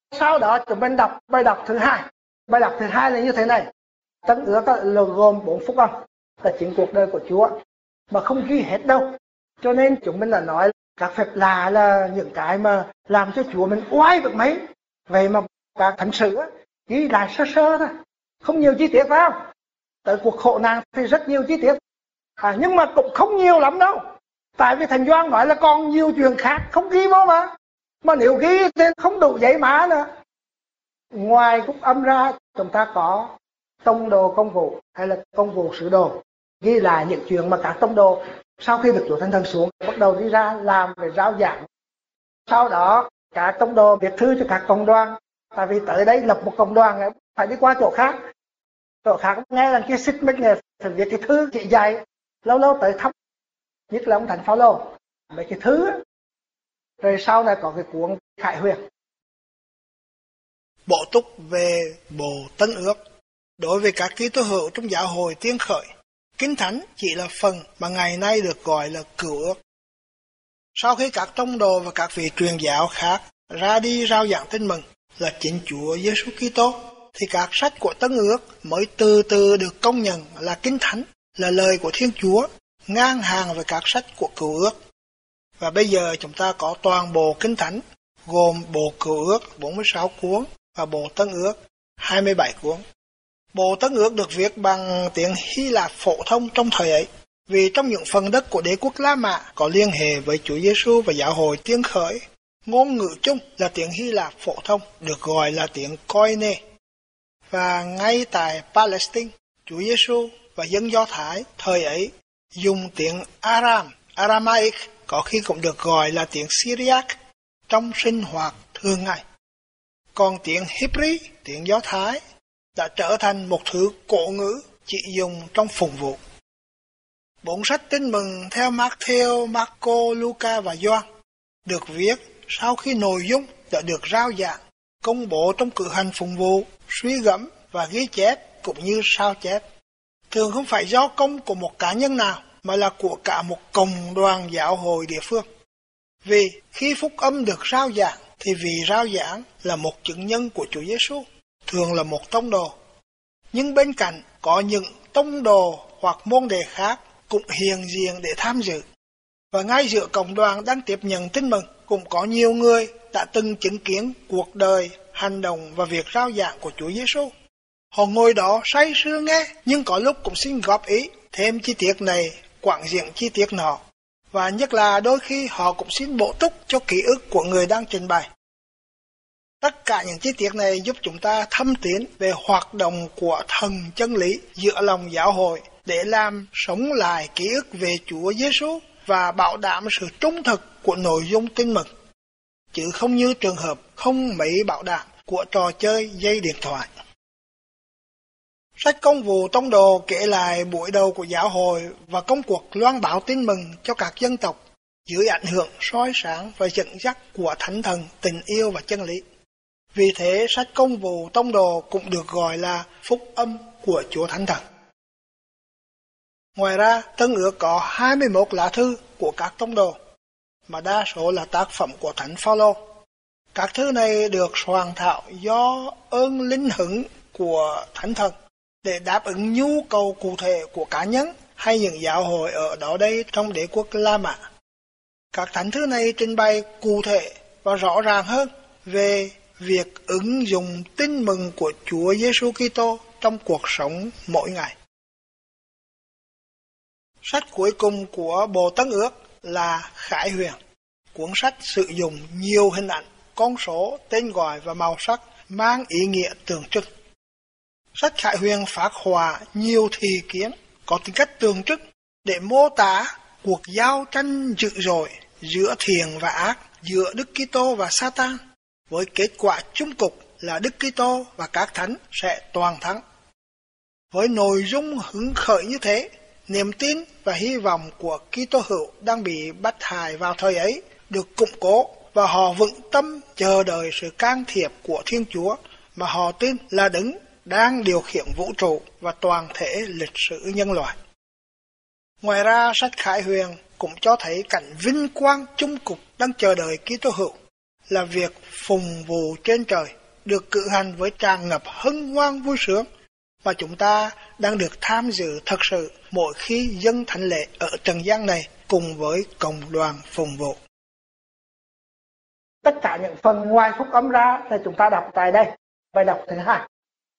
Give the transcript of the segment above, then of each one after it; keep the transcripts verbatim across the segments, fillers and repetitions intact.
Sau đó chúng mình đọc bài đọc thứ hai. Bài đọc thứ hai là như thế này. Tân ước là gồm bốn phúc âm, là chính cuộc đời của Chúa, mà không ghi hết đâu. Cho nên chúng mình đã nói các phép lạ là những cái mà làm cho Chúa mình oai được mấy. Vậy mà các thánh sử ghi lại sơ sơ thôi, không nhiều chi tiết phải không? Tới cuộc khổ nạn thì rất nhiều chi tiết, à, nhưng mà cũng không nhiều lắm đâu. Tại vì Thánh Gioan nói là còn nhiều chuyện khác không ghi vô mà. Mà nếu ghi thì không đủ giấy mã nữa. Ngoài phúc âm ra, chúng ta có tông đồ công vụ hay là công vụ sứ đồ, ghi lại những chuyện mà các tông đồ sau khi được Chúa Thánh Thần xuống bắt đầu đi ra làm về rao giảng. Sau đó các tông đồ viết thư cho các cộng đoàn, tại vì tới đây lập một cộng đoàn phải đi qua chỗ khác, chỗ khác nghe là kia xích mích này phải viết cái thư chỉ dạy, lâu lâu tới thăm, nhất là ông Thánh Phaolô mấy cái thứ. Rồi sau này có cái cuốn Khải Huyền, bổ túc về Bộ Tân Ước. Đối với các Kitô hữu trong giáo hội Tiên Khởi, Kinh Thánh chỉ là phần mà ngày nay được gọi là Cựu Ước. Sau khi các tông đồ và các vị truyền giáo khác ra đi rao giảng tin mừng là chính Chúa Giêsu Kitô, thì các sách của Tân Ước mới từ từ được công nhận là Kinh Thánh, là lời của Thiên Chúa, ngang hàng với các sách của Cựu Ước. Và bây giờ chúng ta có toàn bộ Kinh Thánh, gồm Bộ Cựu Ước bốn mươi sáu cuốn và Bộ Tân Ước hai mươi bảy cuốn. Bộ Tân Ước được viết bằng tiếng Hy Lạp phổ thông trong thời ấy, vì trong những phần đất của đế quốc La Mã có liên hệ với Chúa Giêsu và giáo hội Tiên Khởi, ngôn ngữ chung là tiếng Hy Lạp phổ thông, được gọi là tiếng Koine. Và ngay tại Palestine, Chúa Giêsu và dân Do Thái thời ấy dùng tiếng Aram, Aramaic, có khi cũng được gọi là tiếng Syriac, trong sinh hoạt thường ngày. Còn tiếng Hebrew, tiếng Do Thái, đã trở thành một thứ cổ ngữ chỉ dùng trong phụng vụ. Bốn sách tin mừng theo Matthew, Marco, Luca và Gioan được viết sau khi nội dung đã được rao giảng, công bố trong cử hành phụng vụ, suy gẫm và ghi chép cũng như sao chép. Thường không phải do công của một cá nhân nào, mà là của cả một cộng đoàn giáo hội địa phương. Vì khi phúc âm được rao giảng, thì vị rao giảng là một chứng nhân của Chúa Giêsu, thường là một tông đồ. Nhưng bên cạnh có những tông đồ hoặc môn đệ khác cũng hiện diện để tham dự. Và ngay giữa cộng đoàn đang tiếp nhận tin mừng, cũng có nhiều người đã từng chứng kiến cuộc đời, hành động và việc rao giảng của Chúa Giêsu. Họ ngồi đó say sưa nghe, nhưng có lúc cũng xin góp ý, thêm chi tiết này, quảng diện chi tiết nọ. Và nhất là đôi khi họ cũng xin bổ túc cho ký ức của người đang trình bày. Tất cả những chi tiết này giúp chúng ta thâm tiến về hoạt động của thần chân lý giữa lòng giáo hội để làm sống lại ký ức về Chúa Giêsu và bảo đảm sự trung thực của nội dung tin mừng, chứ không như trường hợp không mấy bảo đảm của trò chơi dây điện thoại. Sách Công vụ Tông đồ kể lại buổi đầu của giáo hội và công cuộc loan báo tin mừng cho các dân tộc dưới ảnh hưởng soi sáng và dẫn dắt của Thánh Thần, tình yêu và chân lý. Vì thế, sách Công vụ Tông đồ cũng được gọi là phúc âm của Chúa Thánh Thần. Ngoài ra, Tân Ước có hai mươi mốt lá thư của các tông đồ, mà đa số là tác phẩm của Thánh Phaolô. Các thư này được soạn thảo do ơn linh hứng của Thánh Thần để đáp ứng nhu cầu cụ thể của cá nhân hay những giáo hội ở đó đây trong đế quốc La Mã. Các thánh thư này trình bày cụ thể và rõ ràng hơn về việc ứng dụng tin mừng của Chúa Giêsu Kitô trong cuộc sống mỗi ngày. Sách cuối cùng của Bộ Tân Ước là Khải Huyền. Cuốn sách sử dụng nhiều hình ảnh, con số, tên gọi và màu sắc mang ý nghĩa tượng trưng. Sách Khải Huyền phác họa nhiều thị kiến có tính cách tượng trưng để mô tả cuộc giao tranh dữ dội giữa thiện và ác, giữa Đức Kitô và Satan, với kết quả chung cục là Đức Kitô và các thánh sẽ toàn thắng. Với nội dung hứng khởi như thế, niềm tin và hy vọng của Kitô hữu đang bị bắt hại vào thời ấy được củng cố và họ vững tâm chờ đợi sự can thiệp của Thiên Chúa mà họ tin là Đấng đang điều khiển vũ trụ và toàn thể lịch sử nhân loại. Ngoài ra, sách Khải Huyền cũng cho thấy cảnh vinh quang chung cục đang chờ đợi Kitô hữu, là việc phụng vụ trên trời, được cử hành với tràn ngập hân hoan vui sướng, mà chúng ta đang được tham dự thật sự mỗi khi dâng thánh lễ ở trần gian này cùng với cộng đoàn phụng vụ. Tất cả những phần ngoài phúc âm ra thì chúng ta đọc tại đây, bài đọc thứ hai.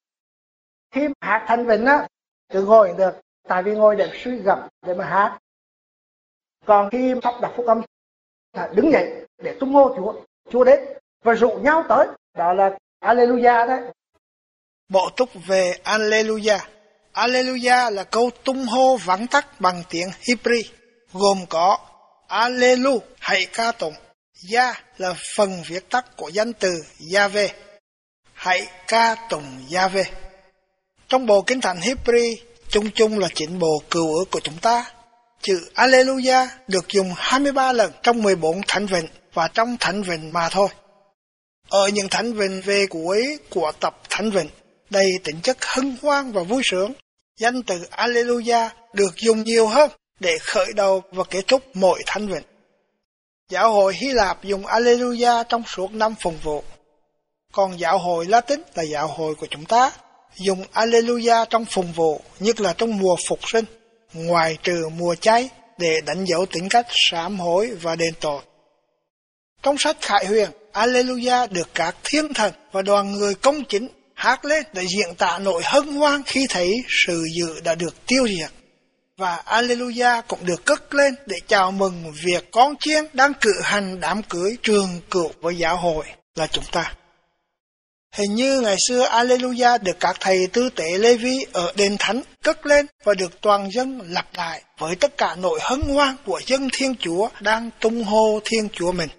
Khi hát Thánh Vịnh á, cứ ngồi được, tại vì ngồi để suy gẫm để mà hát. Còn khi sắp đọc phúc âm, đứng dậy để tung hô Chúa, Chúa đến và rủ nhau tới, đó là Alleluia đấy. Bộ túc về Alleluia. Alleluia là câu tung hô vắn tắt bằng tiếng Hebrew, gồm có Allelu, hãy ca tụng. Ya là phần viết tắt của danh từ Yahweh, hãy ca tụng Yahweh. Trong bộ Kinh Thánh Hebrew, chung chung là chính bộ cựu ước của chúng ta, chữ Alleluia được dùng hai mươi ba lần trong mười bốn thánh vịnh và trong thánh vịnh mà thôi. Ở những thánh vịnh về cuối của tập thánh vịnh, đầy tính chất hân hoan và vui sướng, danh từ Alleluia được dùng nhiều hơn để khởi đầu và kết thúc mỗi thánh vịnh. Giáo hội Hy Lạp dùng Alleluia trong suốt năm phụng vụ, còn giáo hội Latin là giáo hội của chúng ta dùng Alleluia trong phụng vụ, nhất là trong mùa phục sinh, ngoài trừ mùa cháy, để đánh dấu tính cách sám hối và đền tội. Trong sách Khải Huyền, Alleluia được các thiên thần và đoàn người công chính hát lên để diễn tả nỗi hân hoan khi thấy sự dữ đã được tiêu diệt. Và Alleluia cũng được cất lên để chào mừng việc con chiên đang cử hành đám cưới trường cửu với giáo hội là chúng ta. Hình như ngày xưa Alleluia được các thầy tư tế Lê Vi ở đền thánh cất lên và được toàn dân lặp lại với tất cả nỗi hân hoan của dân Thiên Chúa đang tung hô Thiên Chúa mình.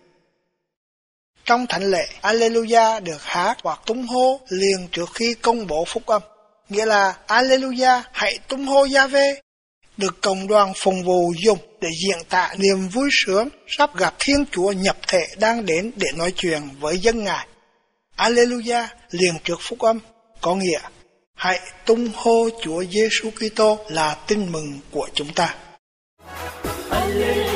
Trong thánh lễ, Alleluia được hát hoặc tung hô liền trước khi công bố phúc âm, nghĩa là Alleluia, hãy tung hô Yahweh, được cộng đoàn phụng vụ dùng để diễn tả niềm vui sướng sắp gặp Thiên Chúa nhập thể đang đến để nói chuyện với dân Ngài. Alleluia liền trước phúc âm có nghĩa hãy tung hô Chúa Giêsu Kitô là tin mừng của chúng ta. Alleluia.